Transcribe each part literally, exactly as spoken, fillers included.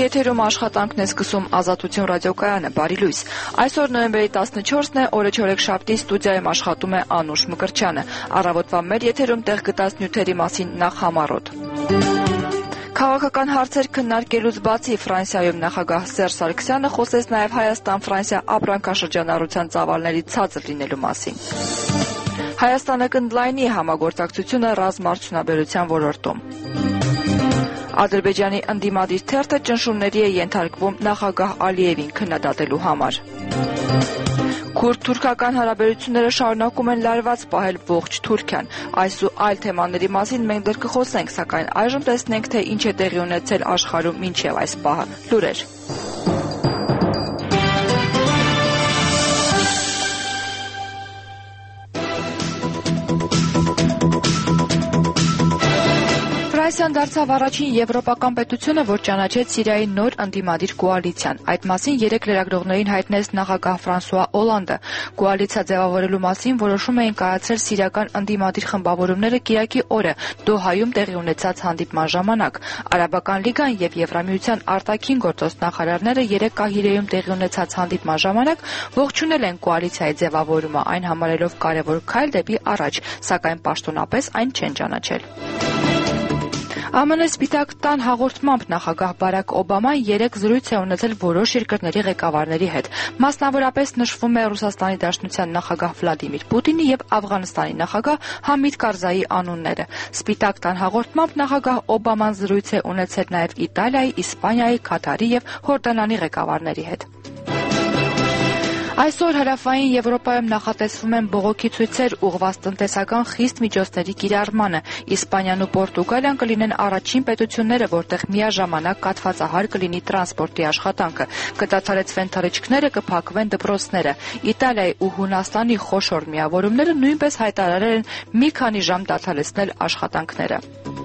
Եթերում աշխատանքն է սկսում Ազատություն ռադիոկայանը, բարի լույս։ Այսօր նոյեմբերի տասնչորսն է, օրը չորեքշաբթի, ստուդիայում աշխատում է Անուշ Մկրտչյանը։ Առավոտվա մեր եթերում տեղ գտած նյութերի մասին նախ համառոտ։ Քաղաքական հարցեր քննարկելուց բացի Ֆրանսիայում նախագահ Սերժ Սարգսյանը խոսեց նաև Հայաստան-Ֆրանսիա ապրանքաշրջանառության ծավալների ցածր լինելու մասին։ Հայաստանը կընդլայնի համագործակցությունը ռազմաարդյունաբերության ոլորտում։ Ադրբեջանի ընդդիմադիր թերթը ճնշումների է ենթարկվում նախագահ Ալիևին քննադատելու համար։ Քուրդ-թուրքական հարաբերությունները շարունակում են լարված պահել ողջ Թուրքիան։ Այս ու այլ թեմաների մասին մենք դեռ կխոսենք, սակայն այժմ տեսնենք, թե ինչ է տեղի ունեցել աշխարհում մինչև այս պահը։ Լուրեր։ Ֆրանսիան դարձավ առաջին եվրոպական պետությունը, որ ճանաչեց Սիրիայի նոր ընդդիմադիր կոալիցիան։ Այդ մասին երեկ լրագրողներին հայտնեց նախագահ Ֆրանսուଆ Օլանդը։ Կոալիցիա ձևավորելու մասին որոշում էին կայացրել սիրիական ընդդիմադիր խմբավորումները կիրակի օրը Դոհայում տեղի ունեցած հանդիպման ժամանակ։ Արաբական լիգան եւ Եվրամիության արտաքին գործոստ նախարարները երեկ Կահիրեում տեղի ունեցած հանդիպման ժամանակ ողջունել են կոալիցիայի ձևավորումը, այն համարելով կարևոր քայլ դեպի առաջ, սակայն պաշտոնապես այն չեն ճանաչել։ ԱՄՆ Սպիտակ տան հաղորդմամբ նախագահ Բարակ Օբաման երեկ զրույց է ունեցել որոշ երկրների ղեկավարների հետ։ Մասնավորապես նշվում է Ռուսաստանի Դաշնության նախագահ Վլադիմիր Պուտինի եւ Աֆղանստանի նախագահ Համիդ Կարզայի անունները։ Սպիտակ տան հաղորդմամբ նախագահ Օբաման զրույց է ունեցել նաեւ Իտալիայի, Իսպանիայի, Քաթարի եւ Հորդանանի ղեկավարների հետ։ Այսօր Հարավային Եվրոպայում նախատեսվում են բողոքի ցույցեր ուղղված տնտեսական խիստ միջոցների կիրառմանը։ Իսպանիան ու Պորտուգալիան կլինեն առաջին պետությունները, որտեղ միաժամանակ կաթվածահար կլինի տրանսպորտի աշխատանքը։ Կդադարեցվեն թռիչքները, կփակվեն դպրոցները։ Իտալիայի ու Հունաստանի խոշոր միավորումները նույնպես հայտարարել են մի քանի ժամ դադարեցնել աշխատանքները։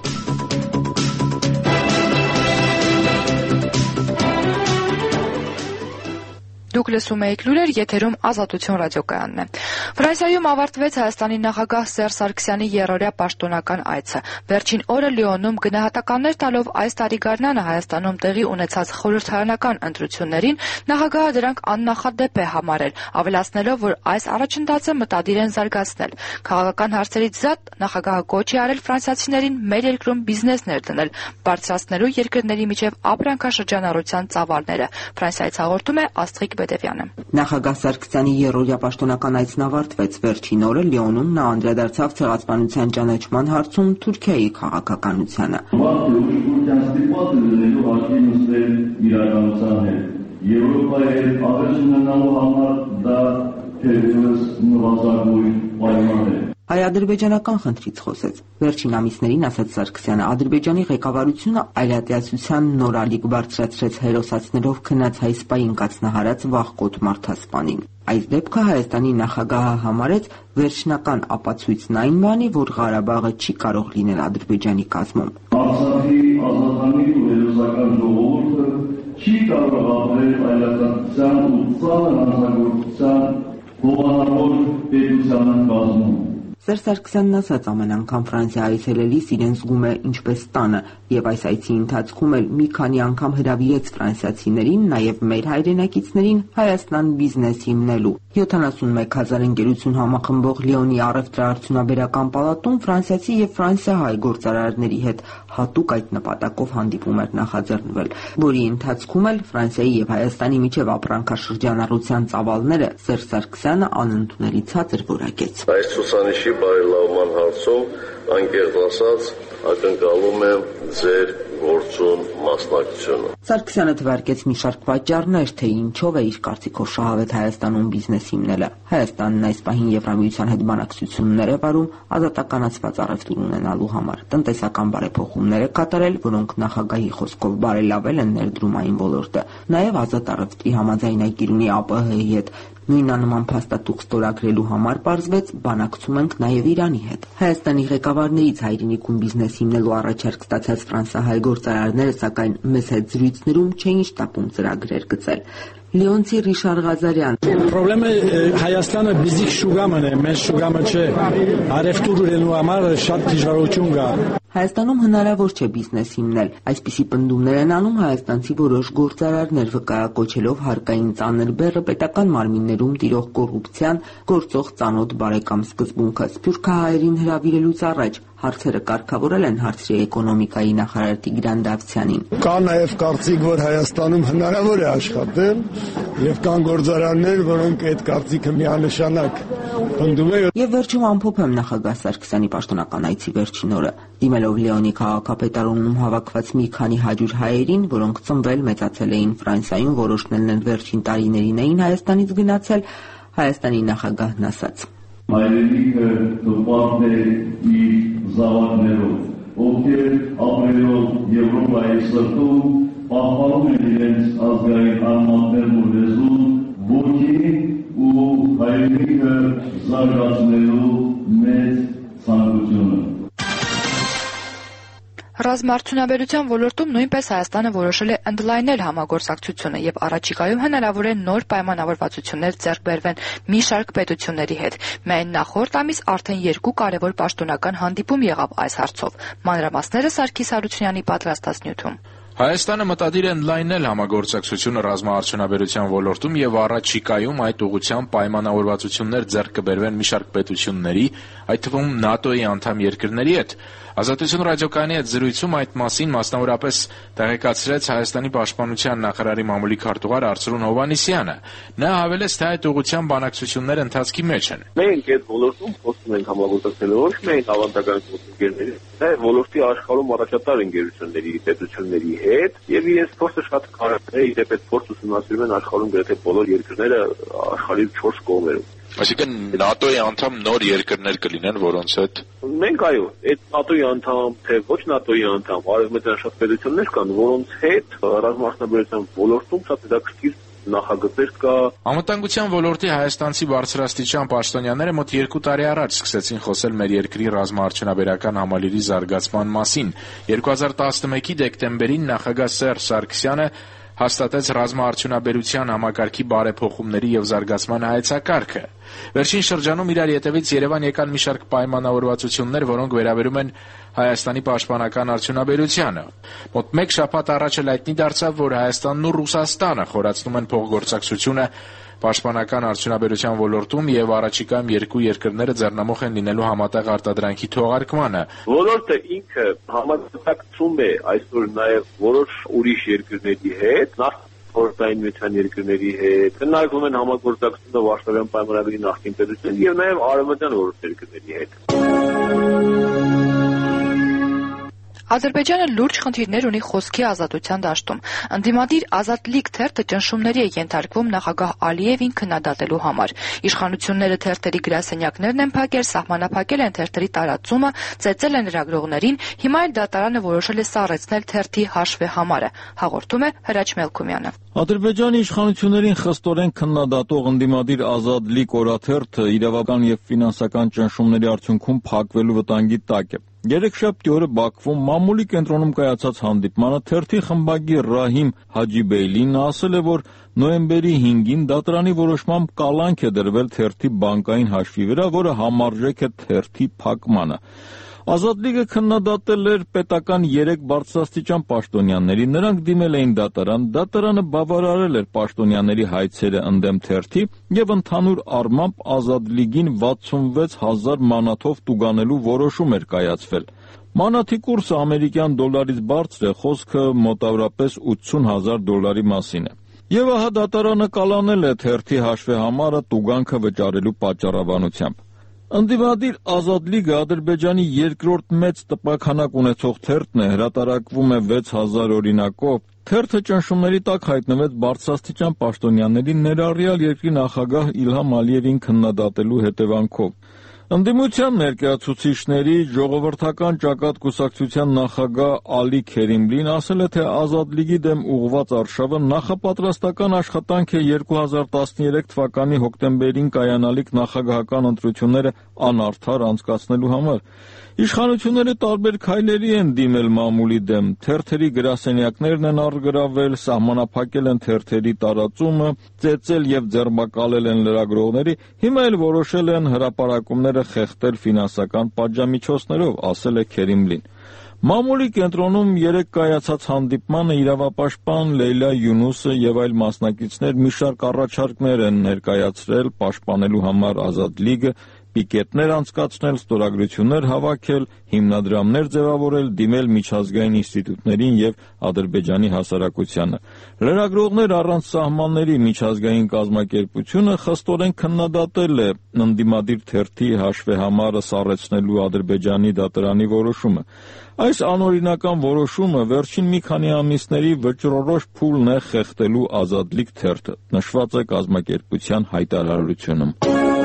Դուք լսում եք լուրեր, եթերում Ազատություն ռադիոկայանն է։ Ֆրանսիայում ավարտվեց Հայաստանի նախագահ Սերժ Սարգսյանի երրորդյա պաշտոնական այցը։ Վերջին օրը Լիոնում գնահատականներ տալով այս տարի գարնանը Հայաստանում տեղի ունեցած խորհրդարանական ընտրություններին նախագահը դրանք աննախադեպ է համարել, ավելացնելով, որ այս առաջընթացը մտադիր են զարգացնել։ Քաղաքական հարցերից զատ նախագահը կոչ է արել ֆրանսիացիներին մեր երկրում բիզնես ներդնել, բարձրացնելու երկրների միջև ապրանքաշրջանառության ծավալները։ Ֆրանսիայից հաղորդում է Աստղիկ Բեդևյանը։ Նախագահ Սարգսյանի երրորդյա պաշտոնական այցն ավարտվեց։ Վերջին օրը Լիոնում նա անդրադարձավ ցեղասպանության ճանաչման հարցում Թուրքիայի քաղաքականությանը։ Եվրոպայի հետ ավելի ունենալու համար դա թերևս նվազագույն պայման է։ Հայ-ադրբեջանական խնդրից խոսեց։ Վերջին ամիսներին, ասաց Սարգսյանը, Ադրբեջանի ղեկավարությունը այլատիացության նոր ալիք բարձրացրեց հերոսացնելով քնած հայ սպային կացնահարած վախկոտ մարդասպանին։ Այս դեպքը Հայաստանի նախագահը համարեց վերջնական ապացույցն այն բանի, որ Ղարաբաղը չի կարող լինել Ադրբեջանի կազմում։ Արցախի ազատամիտ ու հերոսական ժողովուրդը չի կարող ապրել այլատիացության ու ծանր հանցագործության հովանավոր պետության կազմում։ Սերժ Սարգսյանն ասաց, ամեն անգամ Ֆրանսիա այցելելիս իրեն զգում է ինչպես տանը, եւ այս այցի ընթացքում էլ մի քանի անգամ հրավիրեց ֆրանսիացիներին, նաեւ մեր հայրենակիցներին Հայաստան բիզնես հիմնելու։ յոթանասունմեկ հազար ընկերություն համախմբող Լիոնի առևտրաարդյունաբերական պալատում ֆրանսիացի եւ ֆրանսիահայ գործարարների հետ հատուկ այդ նպատակով հանդիպում էր նախաձեռնվել, որի ընթացքում էլ Ֆրանսիայի եւ Հայաստանի միջև ապրանքաշրջանառության ծավալները Սերժ Սարգսյանը անընդունելի ցածր որակեց։ Այս ցուցանիշի բարելավման հարցում անկեղծ ասած ակնկալում եմ ձեր գործուն մասնակցությունը։ Սարգսյանը թվարկեց մի շարք պատճառներ, թե ինչով է իր կարծիքով շահավետ Հայաստանում բիզնես հիմնելը։ Հայաստանն այս պահին Եվրամիության հետ բանակցություններ է վարում ազատականացված առևտուր ունենալու համար, տնտեսական բարեփոխումներ է կատարել, որոնք նախագահի խոսքով բարելավել են ներդրումային ոլորտը, նաև ազատ առևտրի համաձայնագիր ունի ԱՊՀ-ի հետ։ Նույնանման փաստաթուղթ ստորագրելու համար պարզվեց բանակցում ենք նաև Իրանի հետ։ Հայաստանի ղեկավարներից հայրենիքում բիզնես հիմնելու առաջարկ ստացած ֆրանսահայ գործարարները, սակայն մեծ հետ զրույցներում չէին շտապում ծրագրեր գծել։ Լեոնցի Ռիշար Ղազարյան. Պրոբլեմը Հայաստանը բիզիկ շուգամն է, մեծ շուգամը չէ։ Արևտուր ունենալու համար շատ դժվարություն կա։ Հայաստանում հնարավոր չէ բիզնես հիմնել։ Այսպիսի պնդումներ են անում հայաստանցի որոշ գործարարներ, վկայակոչելով հարկային ծանր բեռը պետական մարմիններում տիրող կոռուպցիան գործող ծանոթ բարեկամ սկզբունքը։ Սփյուռքահայերին հրավիրելուց առաջ հարցերը կարգավորել են հարցրի էկոնոմիկայի նախարար Տիգրան Դավթյանին։ Կա նաև կարծիք, որ Հայաստանում հնարավոր է աշխատել, եւ կան գործարաններ, որոնք այդ կարծիքը միանշանակ պնդում են։ Եվ վերջում ամփոփ եմ նախագահ Սարգսյանի պաշտոնական այցի վերջին օրը։ Դիմելով Լեոնի քաղաքապետարանում հավաքված մի քանի հաջուր հայերին, որոնք ծնվել մեծացել էին Ֆրանսիայում, որոշներն էլ վերջին տարիներին էին Հայաստանից գնացել, Հայաստանի նախագահն ասաց. Հայրենիքը տպարդ է իր զավակներով, ովքեր ապրելով Եվրոպայի սրտում պահպանում են իրենց ազգային արմատներն ու լեզուն, ոգին ու հայրենիքը զարգացնելու մեծ ցանկությունը։ Ռազմաարդյունաբերության ոլորտում նույնպես Հայաստանը որոշել է ընդլայնել համագործակցությունը եւ առաջիկայում հնարավոր է նոր պայմանավորվածություններ ձեռք բերվեն մի շարք պետությունների հետ։ Միայն նախորդ ամիս արդեն երկու կարևոր պաշտոնական հանդիպում եղավ այս հարցով։ Մանրամասները Սարգիս Հարությունյանի պատրաստածնյութում։ Հայաստանը մտադիր է ընդլայնել համագործակցությունը ռազմաարդյունաբերության ոլորտում եւ առաջիկայում այդ ուղղությամբ պայմանավորվածություններ ձեռք կբերվեն մի շարք պետությունների, այդ թվում ՆԱՏՕ-ի անդամ երկրների հետ։ Ազատություն ռադիոկայանի հետ զրույցում այդ մասին մասնավորապես տեղեկացրեց Հայաստանի պաշտպանության նախարարի մամուլի քարտուղար Արծրուն Հովհաննիսյանը։ Նա հավելեց, թե այդ ուղղությամբ բանակցությունները ընթացքի մեջ են։ Մենք այդ ոլորտում խոսում ենք համագործակցելու ոչ միայն ավանդական գործընկերների, այլ ոլորտի աշխարհում առաջատար ընկերությունների, պետությունների հետ, եւ իրենց փորձը շատ կարևոր է, իդեպ այդ փորձը ուսումնասիրում են աշխարհում գրեթե բոլոր երկրները աշխարհի չորս կողմերում։ Այսինքն ՆԱՏՕ-ի անդամ նոր երկրներ կլինեն, որոնց հետ մենք այո, այդ ՆԱՏՕ-ի անդամ, թե ոչ ՆԱՏՕ-ի անդամ, արևմտյան շատ պետություններ կան, որոնց հետ ռազմաարդյունաբերության ոլորտում շատ հետաքրքիր նախագծեր կա։ Անվտանգության ոլորտի հայաստանցի բարձրաստիճան պաշտոնյաները մոտ երկու տարի առաջ սկսեցին խոսել մեր երկրի ռազմաարդյունաբերական համալիրի զարգացման մասին։ երկու հազար տասնմեկի դեկտեմբերին նախագահ Սերժ Սարգսյանը հաստատեց ռազմաարդյունաբերության համակարգի բարեփոխումների եւ զարգացման հայեցակարգը։ Վերջին շրջանում իրար ետևից Երևան եկան մի շարք պայմանավորվածություններ, որոնք վերաբերում են Հայաստանի պաշտպանական արդյունաբերությանը։ Մոտ մեկ շաբաթ առաջ էլ հայտնի դարձավ, որ Հայաստանն ու Ռուսաստանը խորացնում են փոխգործակցությունը պաշտպանական արդյունաբերության ոլորտում եւ առաջիկայում երկու երկրները ձեռնամուխ են լինելու համատեղ արտադրանքի թողարկմանը։ Ոլորտը ինքը համագործակցում է այսօր նաեւ որոշ ուրիշ երկրների հետ, նախ Խորհրդային միության երկրների հետ, քննարկվում են համագործակցությունը Վարշավյան պայմանագրի նախկին պետությունների եւ նաեւ արևմտյան որոշ երկրների հետ։ Ադրբեջանը լուրջ խնդիրներ ունի խոսքի ազատության դաշտում։ Ընդդիմադիր Ազատ լիգ թերթը ճնշումների է ենթարկվում նախագահ Ալիևին քննադատելու համար։ Իշխանությունները թերթերի գրասենյակներն են փակել, սահմանափակել են թերթերի տարածումը, ծեծել են լրագրողներին, հիմա էլ դատարանը որոշել է սառեցնել թերթի հաշվեհամարը, հաղորդում է Հրաչ Մելքումյանը։ Ադրբեջանի իշխանություններին խստորեն քննադատող ընդդիմադիր Ազատ լիգ օրաթերթը իրավական եւ ֆինանսական ճնշումների արդյունքում փակվելու վտանգի տակ է։ Երեքշաբթի օրը Բաքվում մամուլի կենտրոնում կայացած հանդիպմանը թերթի խմբագիր Ռահիմ Հաջիբեյլին ասել է, որ նոյեմբերի հինգին դատարանի որոշմամբ կալանք է դրվել թերթի բանկային հաշվի վրա, որը համարժեք է թերթի փակմանը։ Ազատ լիգը քննադատել էր պետական երեք բարձրաստիճան պաշտոնյաների, նրանք դիմել էին դատարան, դատարանը բավարարել էր պաշտոնյաների հայցերը ընդդեմ թերթի եւ ընդհանուր առմամբ Ազատ լիգին վաթսունվեց հազար մանաթով տուգանելու որոշում էր կայացվել։ Մանաթի կուրսը ամերիկյան դոլարից բարձր է, խոսքը մոտավորապես ութսուն հազար դոլարի մասին է։ Եվ ահա դատարանը կալանել է թերթի հաշվեհամարը տուգանքը վճարելու պատճառաբանությամբ։ Ընդդիմադիր Ազատ լիգը Ադրբեջանի երկրորդ մեծ տպաքանակ ունեցող թերթն է, հրատարակվում է վեց հազար օրինակով։ Թերթը ճնշումների տակ հայտնվեց բարձրաստիճան պաշտոնյաների, ներառյալ երկրի նախագահ Իլհամ Ալիևին քննադատելու հետևանքով։ Ընդդիմության ներկայացուցիչների ժողովրդական ճակատ կուսակցության նախագահ Ալի Քերիմլին ասել է, թե Ազատ լիգի դեմ ուղղված արշավը նախապատրաստական աշխատանք է երկու հազար տասներեք թվականի հոկտեմբերին կայանալիք նախագահական ընտրությունները անարդար անցկացնելու համար։ Իշխանությունները տարբեր քայլերի են դիմել մամուլի դեմ, թերթերի գրասենյակներն են առգրավել, սահմանափակել են թերթերի տարածումը, ծեծել եւ ձերբակալել են լրագրողների, հիմա էլ որոշել են հրապարակումները խեղդել ֆինանսական պատժամիջոցներով, ասել է Քերիմլին։ Մամուլի կենտրոնում երեկ կայացած հանդիպմանը իրավապաշտպան Լեյլա Յունուսը եւ այլ մասնակիցներ մի շարք առաջարկներ են ներկայացրել պաշտպանելու համար Ազատ լիգը, պիկետներ անցկացնել, ստորագրություններ հավաքել, հիմնադրամներ ձևավորել, դիմել միջազգային ինստիտուտներին եւ Ադրբեջանի հասարակությանը։ Լրագրողներ առանց սահմանների միջազգային կազմակերպությունը խստորեն քննադատել է ընդդիմադիր թերթի հաշվեհամարը սառեցնելու Ադրբեջանի դատարանի որոշումը։ Այս անօրինական որոշումը վերջին մի քանի ամիսների վճռորոշ փուլն է խեղդելու Ազատ լիգ թերթը, նշված է կազմակերպության հայտարարությունում։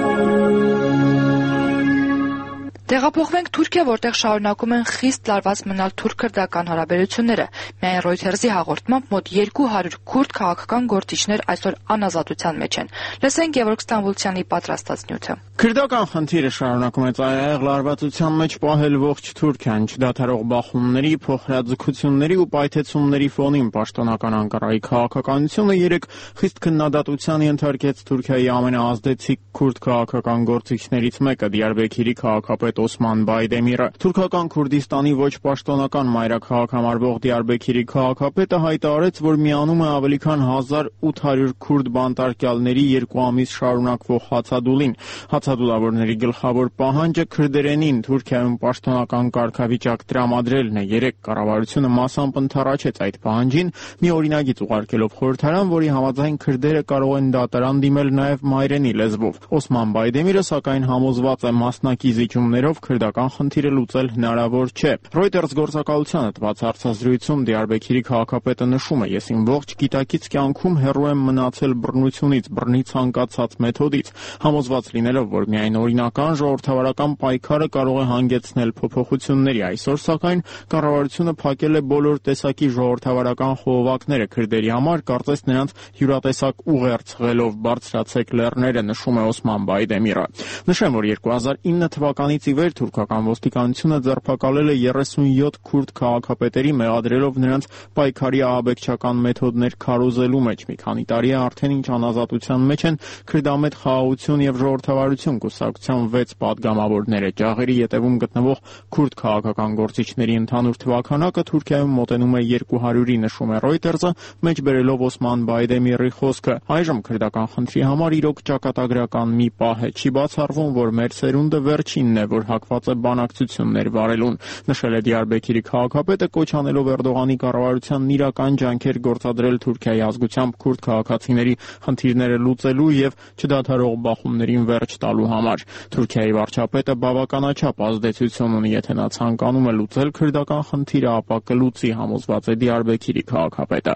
Տեղափոխվենք Թուրքիա, որտեղ շարունակում են խիստ լարված մնալ թուրք-քրդական հարաբերությունները։ Միայն Reuters-ի հաղորդմամբ մոտ երկու հարյուր քուրդ քաղաքական գործիչներ այսօր անազատության մեջ են։ Լսենք Գևորգ Ստամբուլցյանի պատրաստած նյութը։ Քրդական խնդիրը շարունակում է ծայրահեղ լարվածության մեջ պահել ողջ Թուրքիան, չդադարող բախումների, փոխհրաձգությունների ու պայթեցումների ֆոնին պաշտոնական Անկարայի քաղաքականությունը երեք խիստ քննադատության ենթարկեց Թուրքիայի ամենաազդեցիկ քուրդ քաղաքական գործիչներից մեկը՝ Դիարբեքիրի քաղաքապետ Օսման Բայդեմիրը։ Թուրքական Քուրդիստանի ոչ պաշտոնական մայրաքաղաք համարվող Դիարբեքիրի քաղաքապետը հայտարարեց, որ միանում է ավելի քան հազար ութ հարյուր քուրդ բանտարկյալների երկու ամիս շարունակվող հացադուլին։ Հացադուլավորների գլխավոր պահանջը քրդերենին Թուրքիայում պաշտոնական կարգավիճակ տրամադրելն է։ Երեք կառավարությունը մասամբ ընդառաջեց այդ պահանջին, մի օրինագիծ ուղարկելով խորհրդարան, որի համաձայն քրդերը կարող են դատարան դիմել նաև մայրենի լեզվով։ Օսման Բայդեմիրը սակայն համոզված է մասնակի զիջումներով քրդական խնդիրը լուծել հնարավոր չէ։ Reuters գործակալությանը տված հարցազրույցում Դիարբեքիրի քաղաքապետը նշում է. «Ես իմ ողջ գիտակից կյանքում հեռու եմ մնացել բռնությունից, բռնի ցանկացած մեթոդից, համոզված լինելով, որ միայն օրինական ժողովրդավարական պայքարը կարող է հանգեցնել փոփոխությունների։ Այսօր, սակայն, կառավարությունը փակել է բոլոր տեսակի ժողովրդավարական խողովակները քրդերի համար, կարծես նրանց յուրատեսակ ուղերձ ցղելով բարձրացեք լեռները», նշում է Օսման Բայդեմիրը։ Նշեմ, որ երկու հազար ինը թվականից ի վեր թուրքական ոստիկանությունը ձերբակալել է երեսունյոթ քուրդ քաղաքապետերի, մեղադրելով նրանց պայքարի ահաբեկչական մեթոդներ քարոզելու մեջ։ Մի քանի տարի է արդեն ինչ անազատության մեջ են քրդամետ խաղաղություն եւ ժողովրդավարություն կուսակցության վեց պատգամավորները։ Ջաղերի ետևում գտնվող քուրդ քաղաքական գործիչների ընդհանուր թվաքանակը Թուրքիայում մոտենում է երկու հարյուրի, նշում է Reuters-ը, մեջբերելով Օսման Բայդեմիրի խոսքը։ Այժմ քրդական խնդրի համար իրոք ճակատագրական մի պահ է։ Չի բացառվում, որ մեր սերունդը վերջինն է, որ հակված է բանակցություններ վարելուն, նշել է Դիարբեքիրի քաղաքապետը, կոչ անելով Էրդողանի կառավարությանն իրական ջանքեր գործադրել Թուրքիայի ազգությամբ քուրդ քաղաքացիների խնդիրները լուծելու եւ չդադարող բախումներին վերջ տալու համար։ Թուրքիայի վարչապետը բավականաչափ ազդեցություն ունի, եթե նա ցանկանում է լուծել քրդական խնդիրը, ապա կլուծի, համոզված է Դիարբեքիրի քաղաքապետը։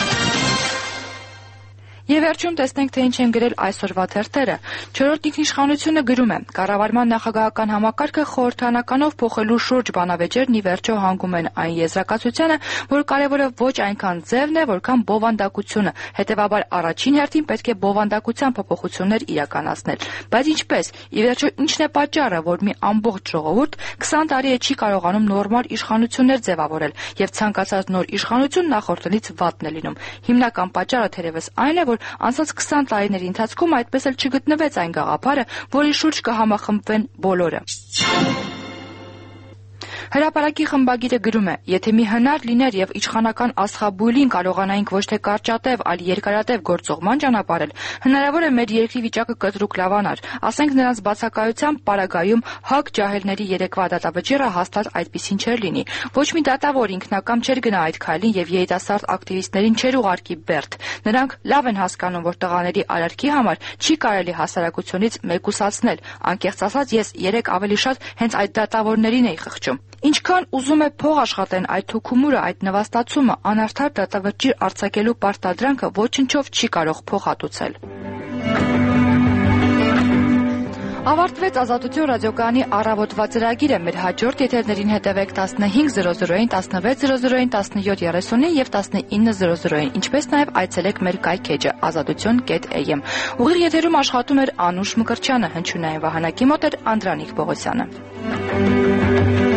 Եվ վերջում տեսնենք, թե ինչ են գրել այսօրվա թերթերը։ Չորրորդ ինքնիշխանությունը գրում է. կառավարման նախագահական համակարգը խորհրդարանականով փոխելու շուրջ բանավեճերն ի վերջո հանգում են այն եզրակացությանը, որ կարևորը ոչ այնքան ձևն է, որքան բովանդակությունը, հետևաբար առաջին հերթին պետք է բովանդակության փոփոխություններ իրականացնել։ Բայց ինչպես, ի վերջո ինչն է պատճառը, որ մի ամբողջ ժողովուրդ քսան տարի է չի կարողանում նորմալ իշխանություններ ձևավորել, եւ ցանկացած նոր իշխանություն նախորդներից վատն է լինում։ Հիմնական պատճառը թերևս այն է, որ անցած քսան տարիների ընթացքում այդպես էլ չգտնվեց այն գաղափարը, որի շուրջ կհամախմբվեն բոլորը։ Հրապարակի խմբագիրը գրում է. եթե մի հնար լիներ եւ իշխանական աստղաբույլին կարողանայինք ոչ թե կարճատև, այլ երկարատև գործողման ճանապարհել, հնարավոր է մեր երկրի վիճակը կտրուկ լավանար։ Ասենք նրանց բացակայությամբ պարագայում հակ ջահելների երեկվա դատավճիռը հաստատ այդպիսին չէր լինի։ Ոչ մի դատավոր ինքնակամ չէր գնա այդ քայլին եւ երիտասարդ ակտիվիստներին չէր ուղարկի բերդ։ Նրանք լավ են հասկանում, որ տղաների արարքի համար չի կարելի հասարակությունից մեկուսացնել։ Անկեղծ ասած, ես երեք ավելի շատ հենց այդ դատավորներին էի խղճում։ Ինչքան ուզում է փող աշխատեն այդ թուքումուրը, այդ նվաստացումը, անարդար դատավճիռ արձակելու պարտադրանքը ոչնչով չի կարող փոխհատուցել։ Ավարտվեց Ազատություն ռադիոկայանի առավոտվա ծրագիրը։ Մեր հաջորդ եթերներին հետևեք տասնհինգ զրո զրոին, տասնվեց զրո զրոին, տասնյոթ երեսունին եւ տասնինը զրո զրոին, ինչպես նաեւ այցելեք մեր կայքեջը ազատություն կետ էյ էմ։ Ուղիղ եթերում աշխատում էր Անուշ Մկրտչյանը, հնչյունային վահանակի մոտ էր Անդրանիկ Պողոսյանը։